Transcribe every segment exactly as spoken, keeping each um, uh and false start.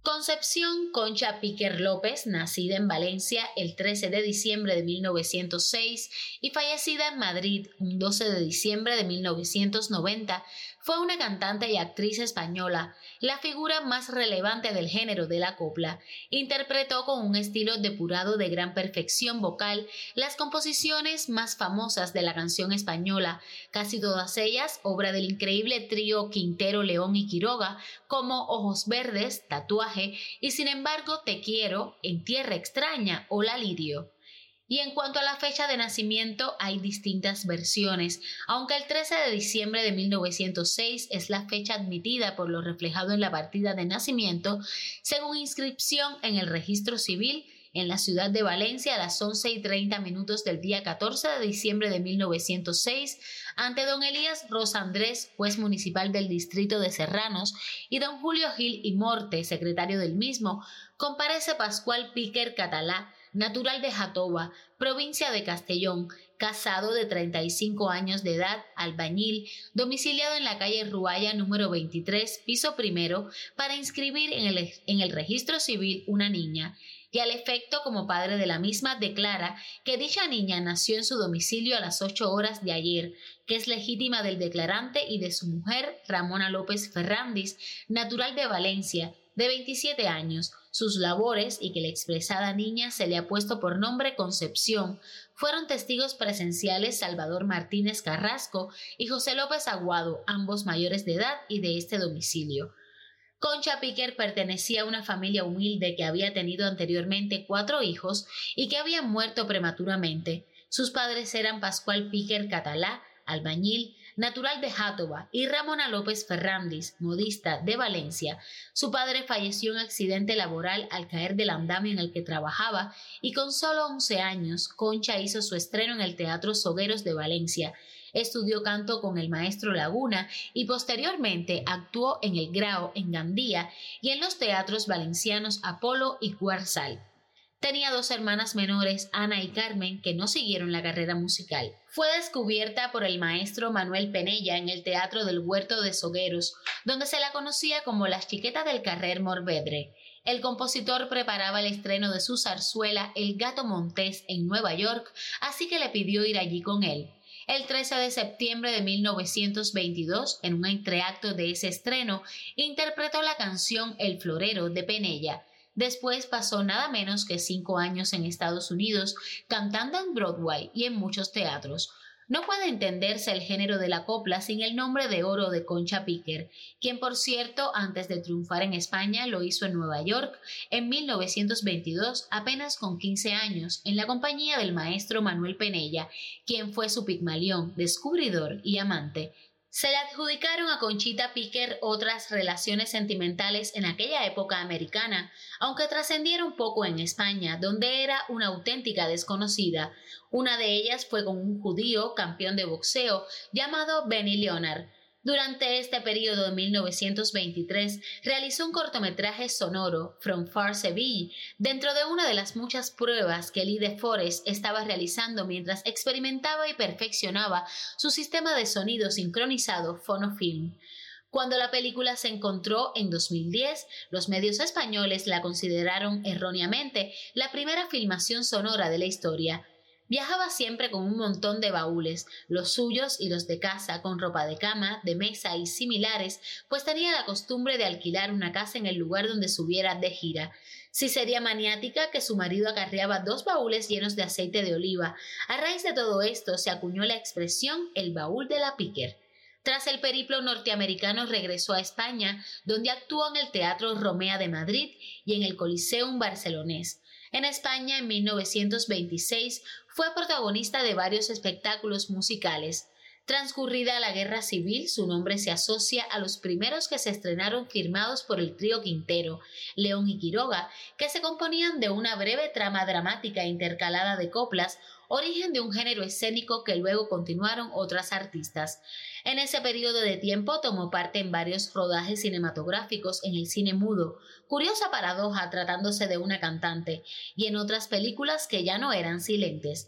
Concepción Concha Píquer López, nacida en Valencia el trece de diciembre de mil novecientos seis y fallecida en Madrid un doce de diciembre de mil novecientos noventa, fue una cantante y actriz española, la figura más relevante del género de la copla. Interpretó con un estilo depurado de gran perfección vocal las composiciones más famosas de la canción española, casi todas ellas obra del increíble trío Quintero, León y Quiroga, como Ojos Verdes, Tatuaje y Sin embargo Te Quiero, En Tierra Extraña o La Lirio. Y en cuanto a la fecha de nacimiento, hay distintas versiones, aunque el trece de diciembre de mil novecientos seis es la fecha admitida por lo reflejado en la partida de nacimiento, según inscripción en el registro civil en la ciudad de Valencia a las once y treinta minutos del día catorce de diciembre de mil novecientos seis, ante don Elías Rosa Andrés, juez municipal del distrito de Serranos, y don Julio Gil y Morte, secretario del mismo, comparece Pascual Píquer Catalá, natural de Jatoba, provincia de Castellón, casado de treinta y cinco años de edad, albañil, domiciliado en la calle Ruaya número veintitrés, piso primero, para inscribir en el, en el registro civil una niña, y al efecto como padre de la misma declara que dicha niña nació en su domicilio a las ocho horas de ayer, que es legítima del declarante y de su mujer Ramona López Ferrandis, natural de Valencia, de veintisiete años. Sus labores y que la expresada niña se le ha puesto por nombre Concepción fueron testigos presenciales Salvador Martínez Carrasco y José López Aguado, ambos mayores de edad y de este domicilio. Concha Píquer pertenecía a una familia humilde que había tenido anteriormente cuatro hijos y que habían muerto prematuramente. Sus padres eran Pascual Píquer Catalá, albañil, natural de Jatoba, y Ramona López Ferrandis, modista de Valencia. Su padre falleció en accidente laboral al caer del andamio en el que trabajaba y con solo once años, Concha hizo su estreno en el Teatro Sogueros de Valencia. Estudió canto con el maestro Laguna y posteriormente actuó en el Grao en Gandía y en los teatros valencianos Apolo y Cuarzal. Tenía dos hermanas menores, Ana y Carmen, que no siguieron la carrera musical. Fue descubierta por el maestro Manuel Penella en el Teatro del Huerto de Sogueros, donde se la conocía como la Chiqueta del Carrer Morvedre. El compositor preparaba el estreno de su zarzuela El Gato Montés en Nueva York, así que le pidió ir allí con él. El trece de septiembre de mil novecientos veintidós, en un entreacto de ese estreno, interpretó la canción El Florero de Penella. Después pasó nada menos que cinco años en Estados Unidos, cantando en Broadway y en muchos teatros. No puede entenderse el género de la copla sin el nombre de oro de Concha Píquer, quien por cierto antes de triunfar en España lo hizo en Nueva York en mil novecientos veintidós, apenas con quince años, en la compañía del maestro Manuel Penella, quien fue su Pigmalión, descubridor y amante. Se le adjudicaron a Conchita Píquer otras relaciones sentimentales en aquella época americana, aunque trascendieron poco en España, donde era una auténtica desconocida. Una de ellas fue con un judío campeón de boxeo llamado Benny Leonard. Durante este periodo de mil novecientos veintitrés realizó un cortometraje sonoro, From Far Seville, dentro de una de las muchas pruebas que Lee de Forest estaba realizando mientras experimentaba y perfeccionaba su sistema de sonido sincronizado Phonofilm. Cuando la película se encontró en dos mil diez, los medios españoles la consideraron erróneamente la primera filmación sonora de la historia. Viajaba siempre con un montón de baúles, los suyos y los de casa, con ropa de cama, de mesa y similares, pues tenía la costumbre de alquilar una casa en el lugar donde subiera de gira. Sí sería maniática que su marido acarreaba dos baúles llenos de aceite de oliva. A raíz de todo esto se acuñó la expresión el baúl de la Píquer. Tras el periplo norteamericano regresó a España, donde actuó en el Teatro Romea de Madrid y en el Coliseum barcelonés. En España, en mil novecientos veintiséis, fue protagonista de varios espectáculos musicales. Transcurrida la Guerra Civil, su nombre se asocia a los primeros que se estrenaron firmados por el trío Quintero, León y Quiroga, que se componían de una breve trama dramática intercalada de coplas, origen de un género escénico que luego continuaron otras artistas. En ese periodo de tiempo tomó parte en varios rodajes cinematográficos en el cine mudo, curiosa paradoja tratándose de una cantante, y en otras películas que ya no eran silentes.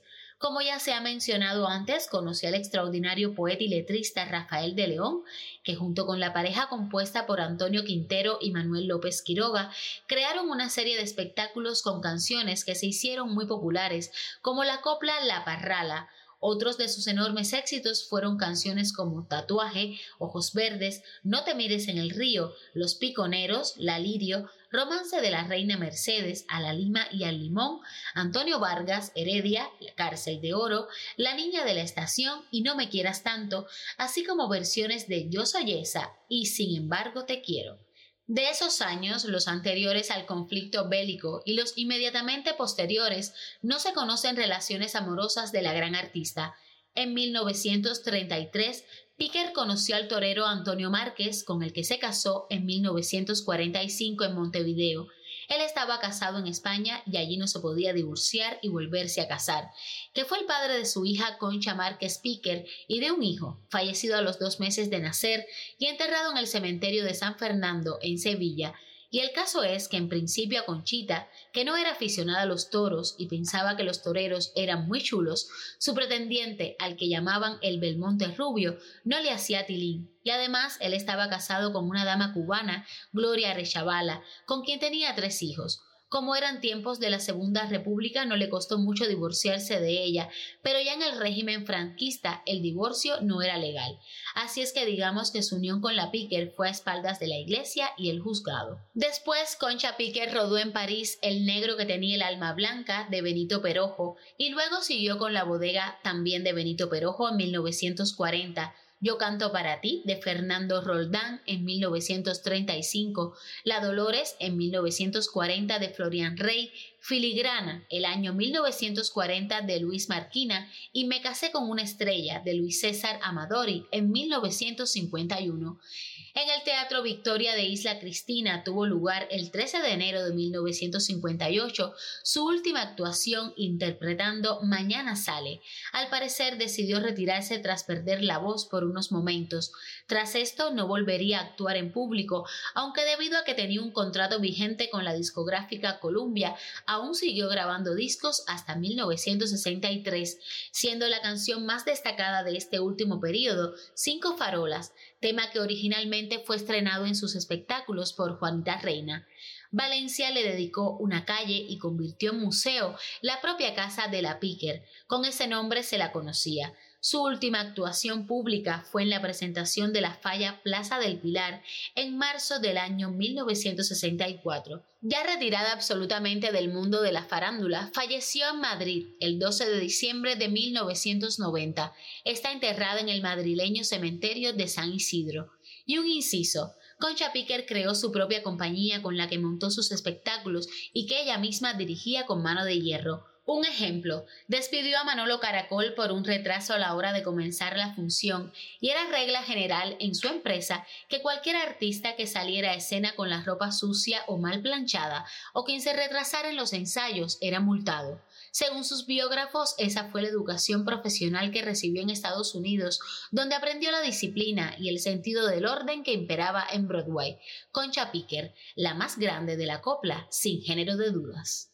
Como ya se ha mencionado antes, conoció al extraordinario poeta y letrista Rafael de León, que junto con la pareja compuesta por Antonio Quintero y Manuel López Quiroga, crearon una serie de espectáculos con canciones que se hicieron muy populares, como la copla La Parrala. Otros de sus enormes éxitos fueron canciones como Tatuaje, Ojos Verdes, No te mires en el río, Los Piconeros, La Lirio, Romance de la Reina Mercedes, A la Lima y al Limón, Antonio Vargas, Heredia, La Cárcel de Oro, La Niña de la Estación y No me quieras tanto, así como versiones de Yo soy esa y Sin embargo te quiero. De esos años, los anteriores al conflicto bélico y los inmediatamente posteriores, no se conocen relaciones amorosas de la gran artista. En mil novecientos treinta y tres, Píquer conoció al torero Antonio Márquez, con el que se casó en mil novecientos cuarenta y cinco en Montevideo. Él estaba casado en España y allí no se podía divorciar y volverse a casar, que fue el padre de su hija Concha Márquez Píquer y de un hijo, fallecido a los dos meses de nacer y enterrado en el cementerio de San Fernando, en Sevilla. Y el caso es que en principio a Conchita, que no era aficionada a los toros y pensaba que los toreros eran muy chulos, su pretendiente, al que llamaban el Belmonte Rubio, no le hacía tilín, y además él estaba casado con una dama cubana, Gloria Arechavala, con quien tenía tres hijos. Como eran tiempos de la Segunda República, no le costó mucho divorciarse de ella, pero ya en el régimen franquista el divorcio no era legal. Así es que digamos que su unión con la Píquer fue a espaldas de la iglesia y el juzgado. Después, Concha Píquer rodó en París El negro que tenía el alma blanca, de Benito Perojo, y luego siguió con La bodega, también de Benito Perojo, en mil novecientos cuarenta, Yo canto para ti, de Fernando Roldán, en mil novecientos treinta y cinco, La Dolores, en mil novecientos cuarenta, de Florian Rey, Filigrana, el año mil novecientos cuarenta, de Luis Marquina, y Me casé con una estrella, de Luis César Amadori, en mil novecientos cincuenta y uno. En el Teatro Victoria de Isla Cristina tuvo lugar el trece de enero de mil novecientos cincuenta y ocho su última actuación interpretando Mañana sale. Al parecer decidió retirarse tras perder la voz por unos momentos. Tras esto no volvería a actuar en público, aunque debido a que tenía un contrato vigente con la discográfica Columbia, aún siguió grabando discos hasta mil novecientos sesenta y tres, siendo la canción más destacada de este último periodo Cinco farolas, tema que originalmente fue estrenado en sus espectáculos por Juanita Reina. Valencia le dedicó una calle y convirtió en museo la propia casa de la Píquer. Con ese nombre se la conocía. Su última actuación pública fue en la presentación de la Falla Plaza del Pilar en marzo del año mil novecientos sesenta y cuatro. Ya retirada absolutamente del mundo de la farándula, falleció en Madrid el doce de diciembre de mil novecientos noventa. Está enterrada en el madrileño cementerio de San Isidro. Y un inciso. Concha Píquer creó su propia compañía con la que montó sus espectáculos y que ella misma dirigía con mano de hierro. Un ejemplo, despidió a Manolo Caracol por un retraso a la hora de comenzar la función y era regla general en su empresa que cualquier artista que saliera a escena con la ropa sucia o mal planchada o quien se retrasara en los ensayos era multado. Según sus biógrafos, esa fue la educación profesional que recibió en Estados Unidos, donde aprendió la disciplina y el sentido del orden que imperaba en Broadway. Concha Píquer, la más grande de la copla, sin género de dudas.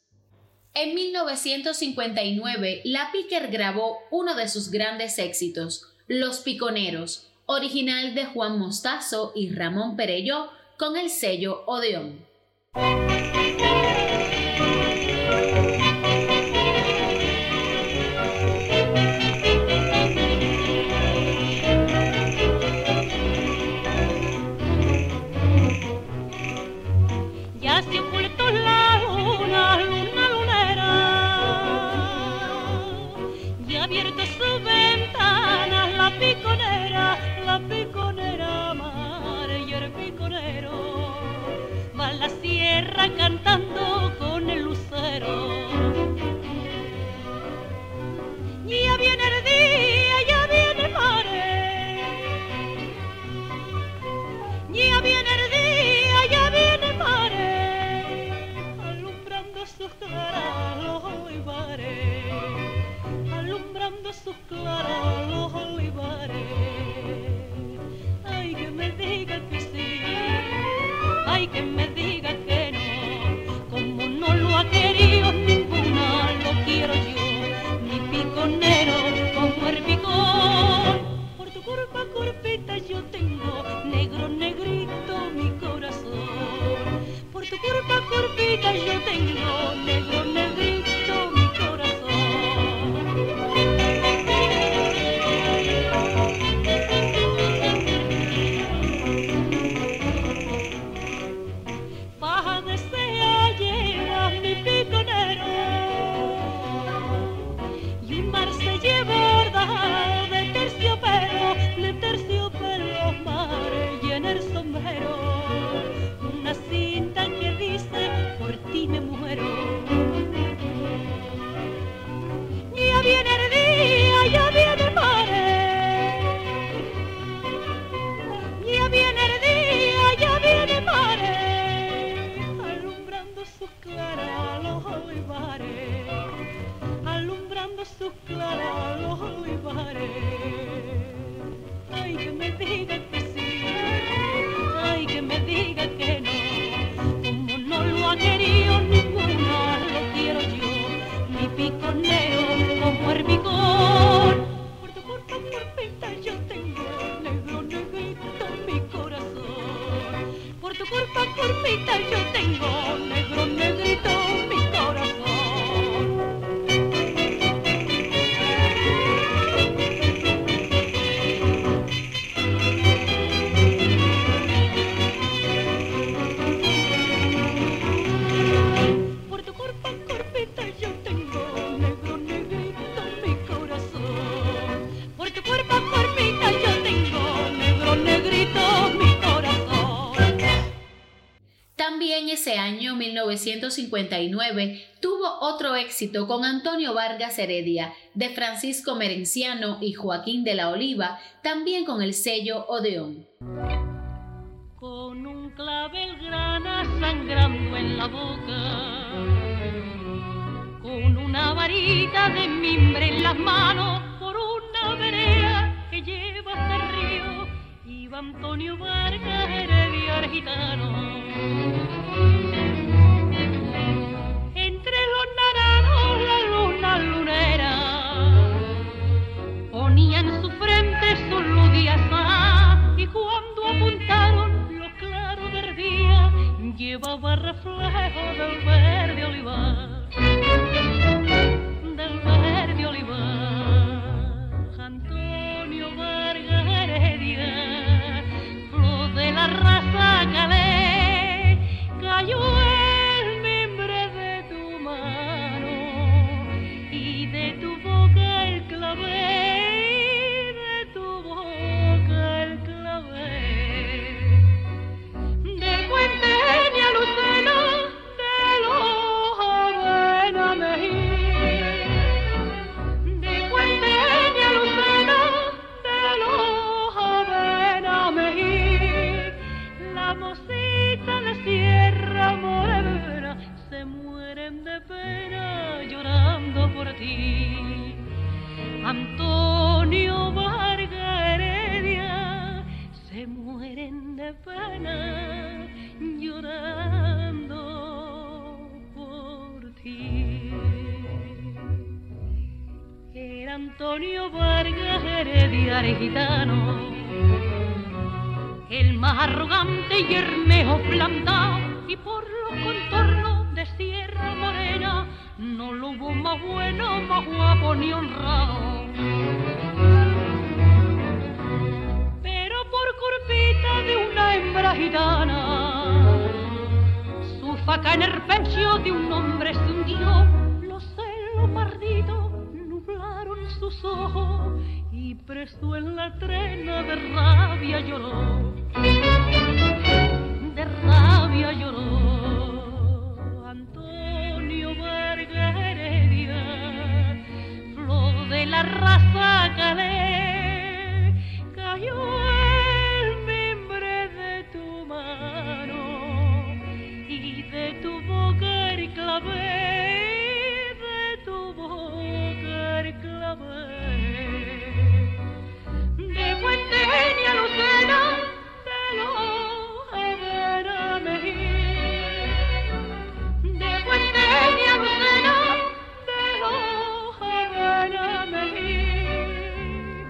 En mil novecientos cincuenta y nueve, la Píquer grabó uno de sus grandes éxitos, Los Piconeros, original de Juan Mostazo y Ramón Perelló, con el sello Odeón. Ya se ocultó la luna, luna lunera, ya ha abierto su ventana la piconera, la piconera mar y el piconero va a la sierra cantando con el lucero. Ya viene el día, ya viene el mare, ya viene el día, ya viene el mare, alumbrando sus claras los olivares, alumbrando sus claras los olivares. Ay, que me diga que sí, ay, que me diga que no, como no lo ha querido ninguna, lo quiero yo, mi piconero. curpita yo tengo, negro, negrito mi corazón. Por tu curpa, curpita yo tengo, negro, negrito mi corazón. Baja desea lleva mi piconero y un mar se lleva bordado de terciopelo, de terciopelo mar y en el sombrero una cinta que dice por ti me muero. Ya viene el día, ya viene el mare, ya viene el día, ya viene el mare, alumbrando su clara los olivares, alumbrando su clara los olivares. Ay, que me diga que sí, ay, que me diga que no, como no lo ha querido ninguna, lo quiero yo, mi piconero como el picón. Por tu curpa, curpita yo tengo, negro, negrito mi corazón. Por tu curpa, curpita yo tengo, negro, negrito mi corazón. Por tu curpa, curpita yo tengo, negro, negrito mi corazón. Por tu curpa, curpita yo tengo, negro, negrito mi corazón. También ese año, mil novecientos cincuenta y nueve, tuvo otro éxito con Antonio Vargas Heredia, de Francisco Merenciano y Joaquín de la Oliva, también con el sello Odeón. Con un clavel grana sangrando en la boca, con una varita de mimbre en las manos, por una vereda que lleva hasta el río, iba Antonio Vargas Heredia el gitano. Entre los naranjos la luna lunera ponía en su frente su luz diazá, y cuando apuntaron los claros del día llevaba reflejo del verde olivar, del verde olivar. Antonio Vargas Heredia, flor de la raza calé, cayó el mimbre de tu mano y de tu boca el clavel, de tu boca el clavel. De Puente ni a Lucena, de Loja ven a Mejía. De Puente ni a Lucena, de Loja ven a Mejía. La mocita de Sierra Morena se mueren de pena llorando por ti. Antonio Vargas Heredia, se mueren de pena llorando por ti. Era Antonio Vargas Heredia el gitano, el más arrogante y hermejo plantado, y por los contornos de Sierra Morena no lo hubo más bueno, más guapo ni honrado. Pero por curpita de una hembra gitana, su faca en el pecho de un hombre se hundió, los celos malditos nublaron sus ojos y preso en la trena de rabia lloró, de rabia lloró. Antonio Vargas Heredia, flor de la raza calé, cayó el mimbre de tu mano y de tu boca el clavel, de tu boca el clavel. De Puente ni a Lucena, de Loja ven a Mejía. De Puente ni a Lucena, de Loja ven a Mejía.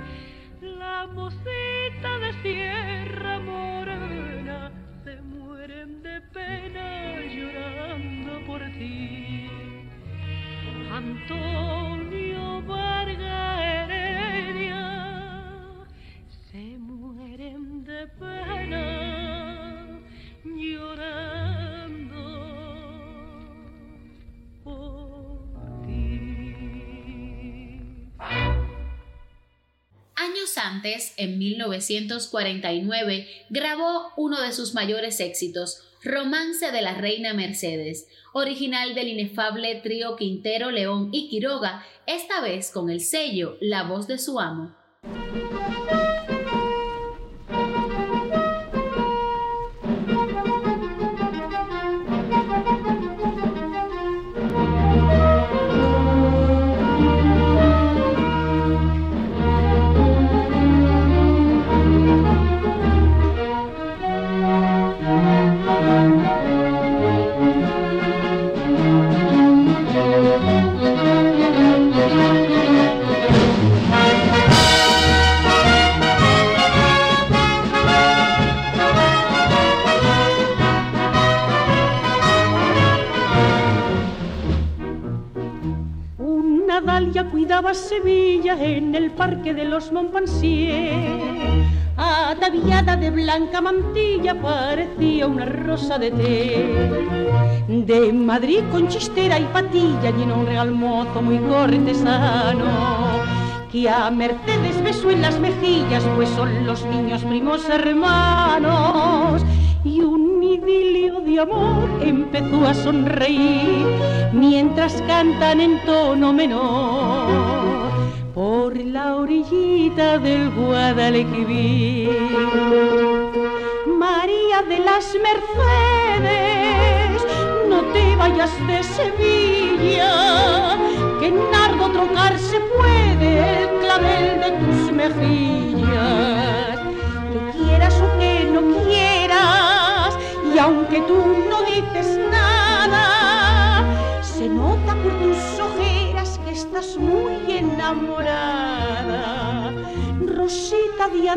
de pena, llorando por ti. Años antes, en mil novecientos cuarenta y nueve, grabó uno de sus mayores éxitos, Romance de la Reina Mercedes, original del inefable trío Quintero, León y Quiroga, esta vez con el sello La Voz de su Amo. Cuidaba Sevilla en el parque de los Montpensier. Ataviada de blanca mantilla parecía una rosa de té. De Madrid con chistera y patilla llenó un real mozo muy cortesano, que a Mercedes besó en las mejillas, pues son los niños primos hermanos. Y un idilio de amor empezó a sonreír mientras cantan en tono menor por la orillita del Guadalquivir. María de las Mercedes, no te vayas de Sevilla, que en nardo trocarse puede el clavel de tus mejillas. Que quieras o que no quieras, y aunque tú no dices nada, se nota por tus ojeras que estás muy enamorada. Rosita de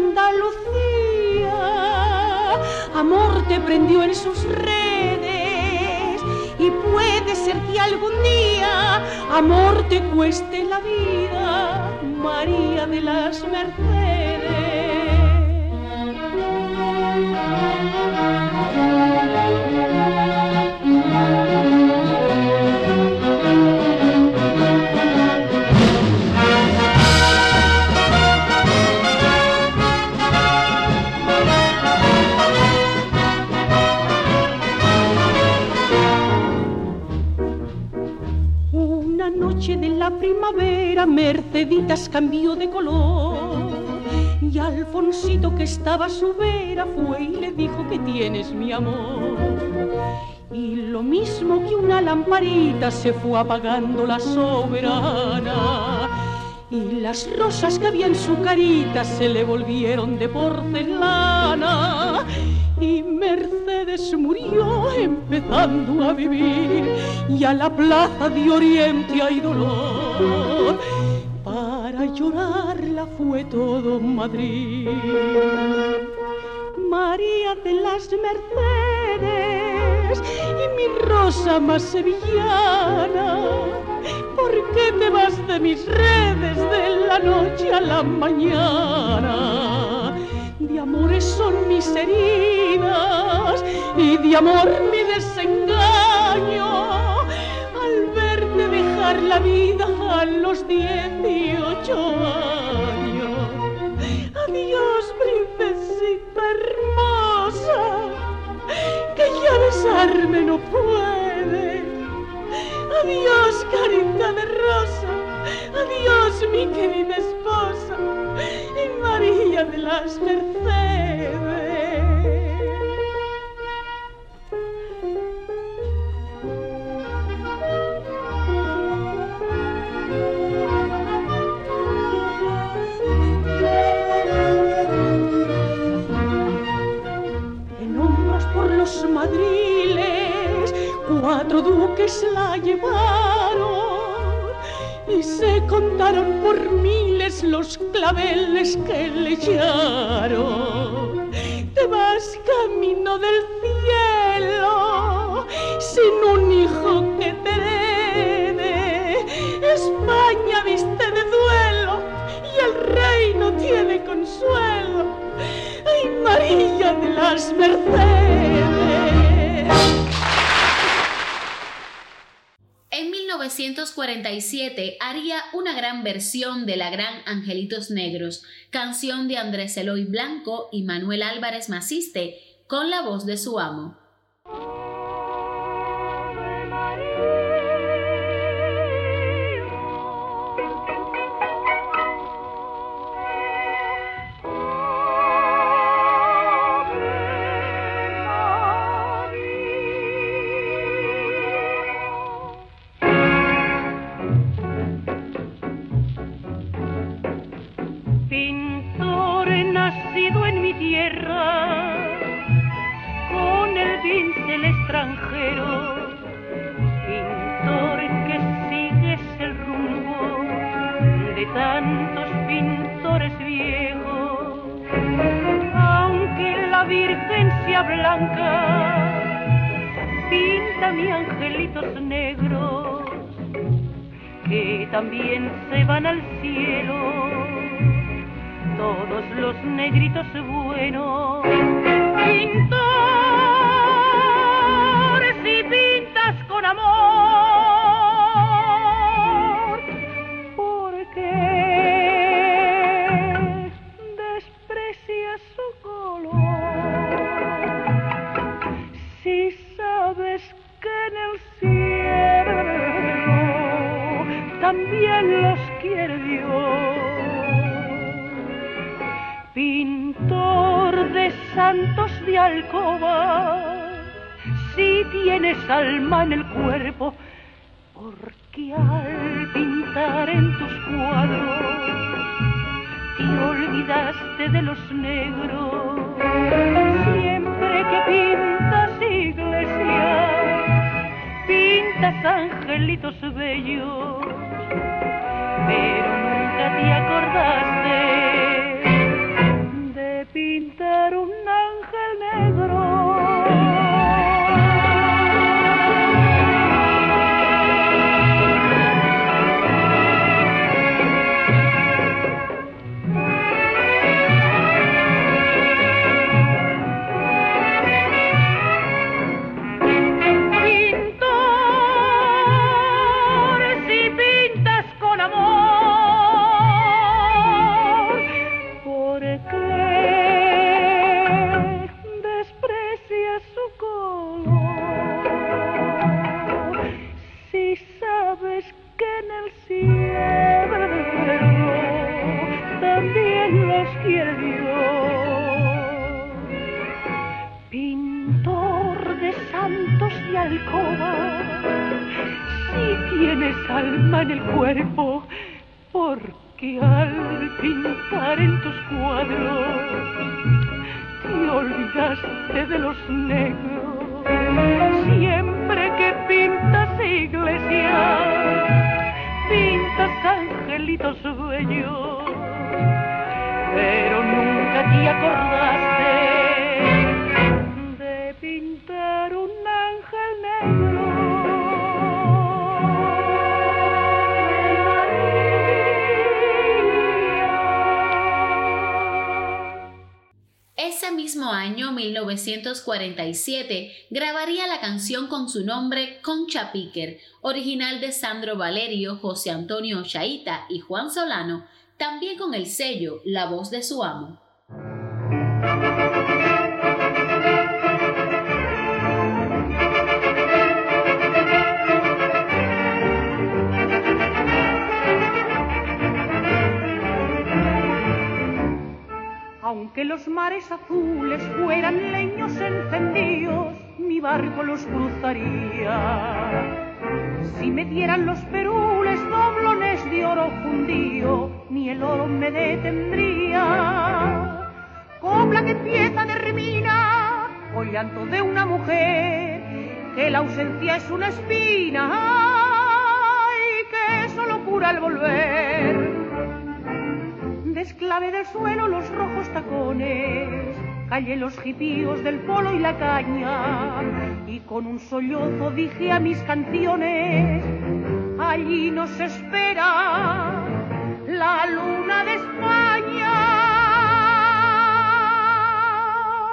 Andalucía, amor te prendió en sus redes, y puede ser que algún día amor te cueste la vida, María de las Mercedes. Una noche de la primavera, Merceditas cambió de color, y Alfonsito, que estaba a su vera, fue y le dijo que tienes mi amor. Y lo mismo que una lamparita se fue apagando la soberana, y las rosas que había en su carita se le volvieron de porcelana. Y Mercedes murió empezando a vivir, y a la plaza de Oriente hay dolor. Para llorarla fue todo Madrid. María de las Mercedes, y mi rosa más sevillana, ¿por qué te vas de mis redes de la noche a la mañana? De amores son mis heridas y de amor mi desengaño, al verte dejar la vida a los dieciocho años. Adiós, princesita hermosa, que ya besarme no puede. Adiós, carita de rosa, adiós, mi querida esposa, y María de las Mercedes. En hombros por los madriles, cuatro duques la llevaron, y se contaron por miles los claveles que le echaron. Te vas camino del cielo sin un hijo que te herede. España viste de duelo y el rey no tiene consuelo. Ay, María Villa de las Mercedes. En mil novecientos cuarenta y siete haría una gran versión de la gran Angelitos Negros, canción de Andrés Eloy Blanco y Manuel Álvarez Maciste, con la voz de su amo. También se van al cielo todos los negritos buenos. Pintor, si pintas con amor, ¿por qué desprecias su color? Si sabes que en el cielo también los quiere Dios. Pintor de santos de alcoba, si tienes alma en el cuerpo, porque al pintar en tus cuadros te olvidaste de los negros. Siempre que pintas iglesias, pintas angelitos bellos, pero nunca te acordaste de pintar un ángel negro. Alma en el cuerpo, porque al pintar en tus cuadros te olvidaste de los negros. Siempre que pintas iglesias, pintas angelitos bellos, pero nunca te acordaste de pintar un ángel negro. Ese mismo año, mil novecientos cuarenta y siete, grabaría la canción con su nombre Concha Piquer, original de Sandro Valerio, José Antonio Chaita y Juan Solano, también con el sello La Voz de su Amo. Aunque los mares azules fueran leños encendidos, mi barco los cruzaría. Si me dieran los perules doblones de oro fundido, ni el oro me detendría. Copla que empieza de rimina, o llanto de una mujer, que la ausencia es una espina, ay, que solo cura al volver. Desclavé del suelo los rojos tacones, callé los jipíos del polo y la caña, y con un sollozo dije a mis canciones: allí nos espera la luna de España.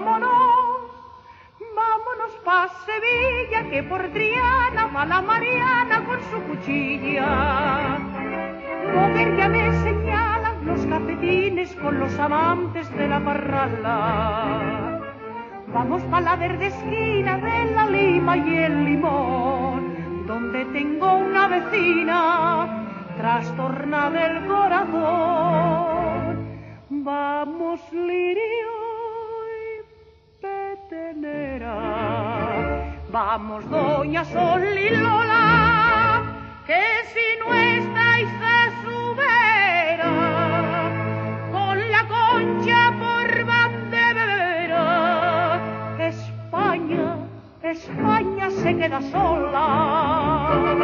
vámonos, vámonos pa' Sevilla, que por Triana va la Mariana con su cuchilla. Mujer, ya me señalan los cafetines con los amantes de la parrala. Vamos pa' la verde esquina de la lima y el limón, donde tengo una vecina trastornada del corazón. Vamos, Lirio y Petenera, vamos, doña Sol y Lola, que si no estáis a su vera, con la Concha por bandera, España, España se queda sola.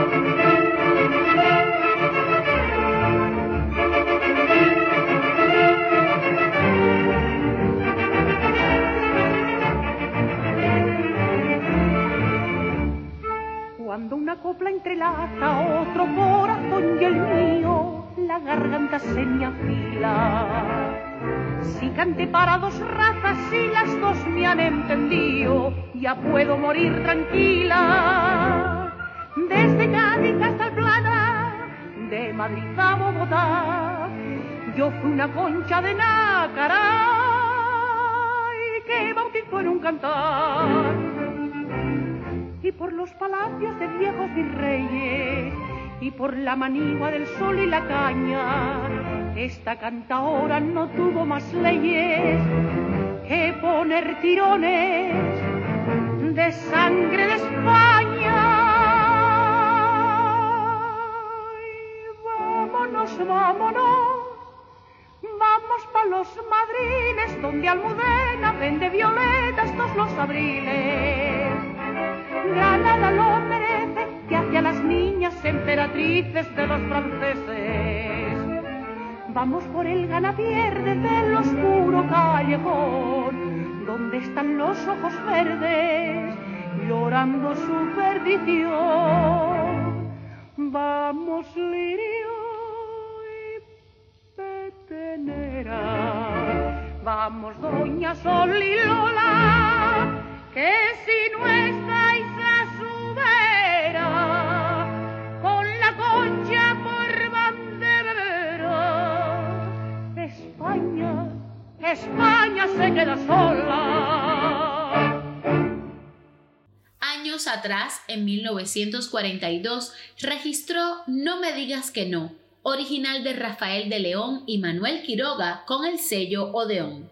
Cuando una copla entrelaza otro corazón y el mío, la garganta se me afila. Si canté para dos razas y las dos me han entendido, ya puedo morir tranquila. Desde Cádiz hasta el Plata, de Madrid a Bogotá, yo fui una Concha de Nácara y que bautizó en un cantar. Y por los palacios de viejos virreyes, y por la manigua del sol y la caña, esta cantaora no tuvo más leyes que poner tirones de sangre de España. Y vámonos, vámonos, vamos pa' los Madriles, donde Almudena vende violetas todos los abriles. Granada lo merece, que hacia las niñas emperatrices de los franceses. Vamos por el ganapierde del oscuro callejón, donde están los ojos verdes llorando su perdición. Vamos, Lirio y Petenera, vamos, doña Sol y Lola, que si no estáis a su vera, con la Concha por bandera, España, España se queda sola. Años atrás, en mil novecientos cuarenta y dos, registró No me digas que no, original de Rafael de León y Manuel Quiroga, con el sello Odeón.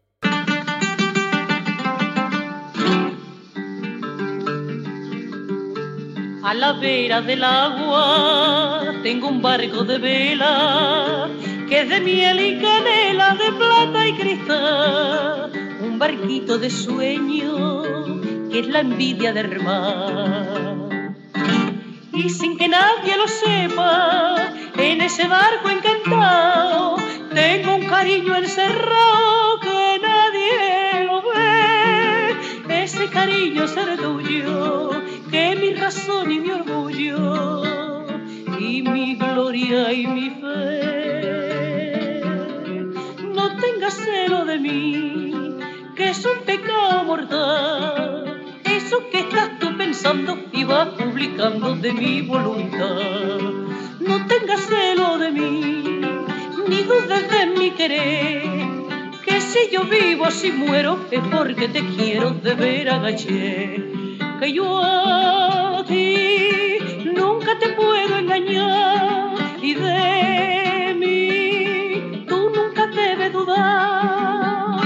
A la vera del agua tengo un barco de vela que es de miel y canela, de plata y cristal, un barquito de sueño que es la envidia del mar. Y sin que nadie lo sepa, en ese barco encantado tengo un cariño encerrado que nadie lo ve. Ese cariño es el tuyo, que es mi razón y mi orgullo, y mi gloria y mi fe. No tengas celo de mí, que es un pecado mortal, eso que estás tú pensando y vas publicando de mi voluntad. No tengas celo de mí, ni dudes de mi querer, que si yo vivo, si muero, es porque te quiero de ver agaché. Que yo a ti nunca te puedo engañar, y de mí tú nunca debes dudar.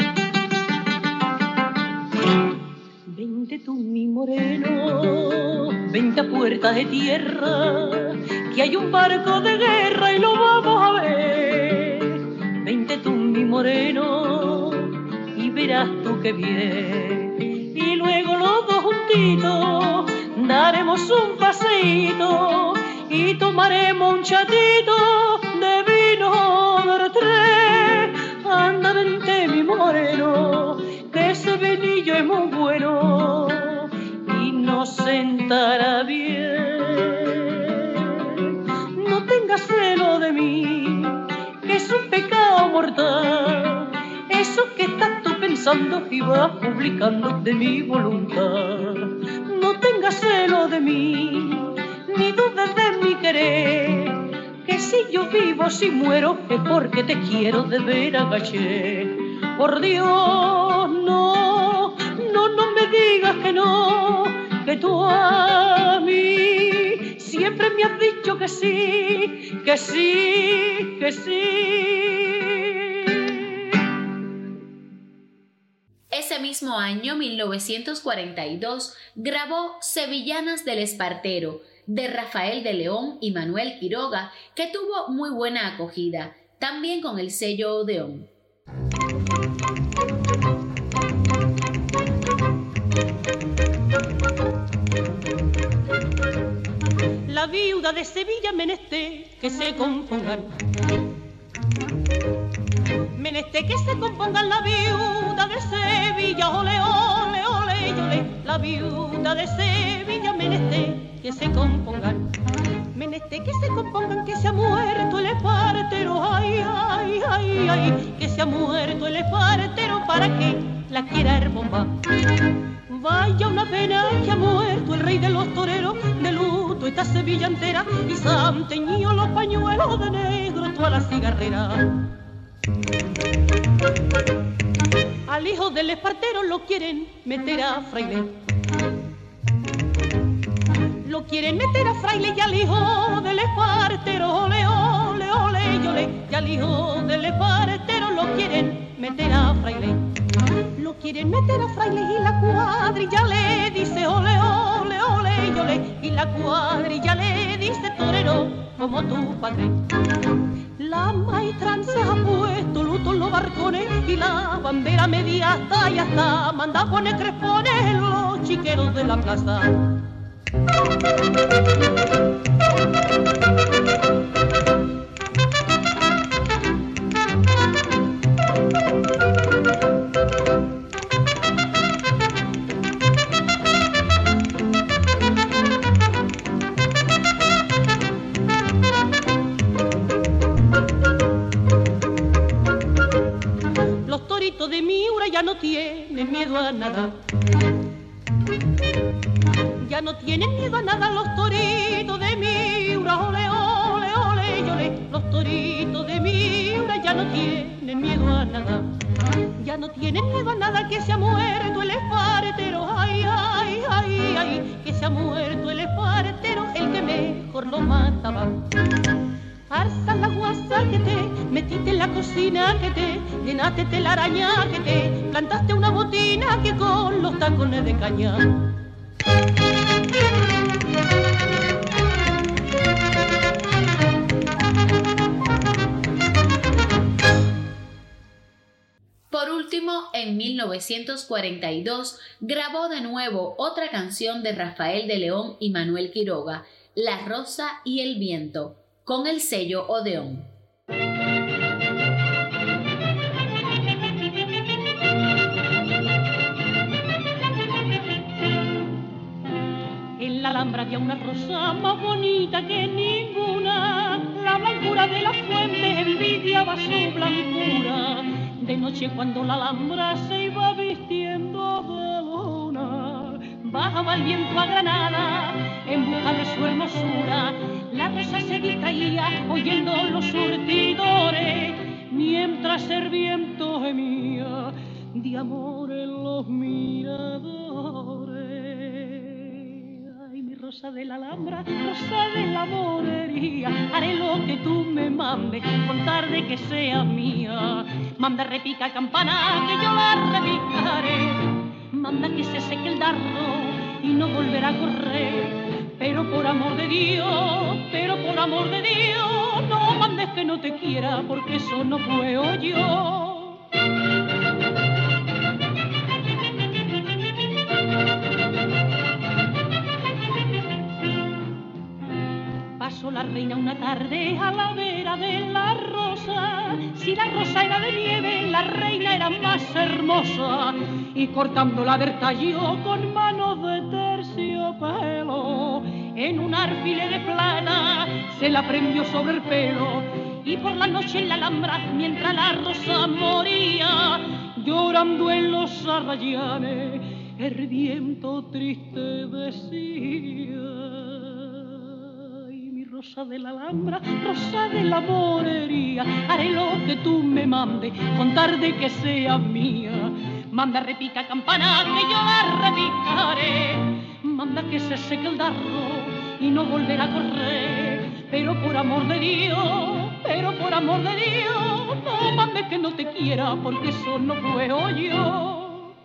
Vente tú, mi moreno, vente a puertas de tierra, que hay un barco de guerra y lo vamos a ver. Vente tú, mi moreno, y verás tú qué bien. Y luego los dos juntitos daremos un paseíto y tomaremos un chatito de vino de tres. Anda, vente, mi moreno, que ese vinillo es muy bueno y nos sentará bien. No tengas celo de mí, que es un pecado mortal, eso que estás tú pensando pensando y vas publicando de mi voluntad. No tengas celo de mí, ni dudes de mi querer, que si yo vivo, si muero, es porque te quiero de veras, gaché. Por Dios, no, no, no me digas que no, que tú a mí siempre me has dicho que sí, que sí, que sí. Ese mismo año, mil novecientos cuarenta y dos, grabó Sevillanas del Espartero, de Rafael de León y Manuel Quiroga, que tuvo muy buena acogida, también con el sello Odeón. La viuda de Sevilla menester que se compongan, menester que se compongan la viuda de Sevilla, ole, ole, ole, ole, la viuda de Sevilla menester que se compongan, menester que se compongan, que se ha muerto el espartero, ay, ay, ay, ay, que se ha muerto el espartero, para que la quiera hermomba. Vaya una pena que ha muerto el rey de los toreros, de luto esta Sevilla entera, y se han teñido los pañuelos de negro toda la cigarrera. Al hijo del espartero lo quieren meter a fraile, lo quieren meter a fraile, y al hijo del espartero, ole, ole, ole, ole, y al hijo del espartero lo quieren meter a fraile. Lo quieren meter a fraile y la cuadrilla le dice ole, ole, ole, ole, y la cuadrilla le dice torero como tu padre. La maestranza ha puesto luto en los barcones y la bandera media hasta y hasta manda a poner crespones en los chiqueros de la plaza. De Miura ya no tienen miedo a nada, ya no tienen miedo a nada los toritos de Miura, ole, ole, ole, ole, los toritos de Miura ya no tienen miedo a nada, ya no tienen miedo a nada, que se ha muerto el espartero, ay, ay, ay, ay, que se ha muerto el espartero, el que mejor lo mataba. Arza la guasa que te metiste en la cocina, que te llenaste la araña, que te plantaste una botina, que con los tacones de caña. Por último, en mil novecientos cuarenta y dos, grabó de nuevo otra canción de Rafael de León y Manuel Quiroga, La Rosa y el Viento, con el sello Odeón. En la Alhambra había una rosa más bonita que ninguna, la blancura de las fuentes envidiaba su blancura. De noche cuando la Alhambra se iba vistiendo de luna, bajaba el viento a Granada en busca de su hermosura. La rosa se distraía oyendo los surtidores, mientras el viento gemía de amor en los miradores. Ay, mi rosa de la Alhambra, rosa de la morería, haré lo que tú me mandes, con tarde que sea mía. Manda repica campana, que yo la repicaré. Manda que se seque el dardo y no volverá a correr. Pero por amor de Dios, pero por amor de Dios, no mandes que no te quiera, porque eso no puedo yo. Pasó la reina una tarde a la vera de la rosa. Si la rosa era de nieve, la reina era más hermosa. Y cortándola del tallo con manos de terciopelo, en un arfile de plata se la prendió sobre el pelo. Y por la noche en la Alhambra, mientras la rosa moría, llorando en los arrayanes, el viento triste decía: ay, mi rosa de la Alhambra, rosa de la morería, haré lo que tú me mandes, con tarde que sea mía. Manda repica campana, que yo la repicaré. Manda que se seque el darro y no volverá a correr. Pero por amor de Dios, pero por amor de Dios, no mandes que no te quiera, porque eso no puedo yo.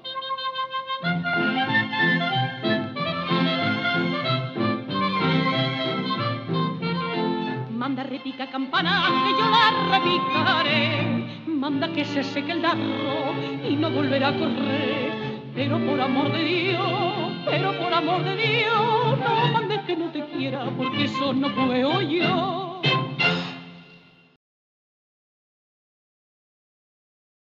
Manda repica campana, que yo la repicaré. Manda que se seque el darro y no volverá a correr. Pero por amor de Dios, pero por amor de Dios, no mandes que no te quiera, porque eso no puedo yo.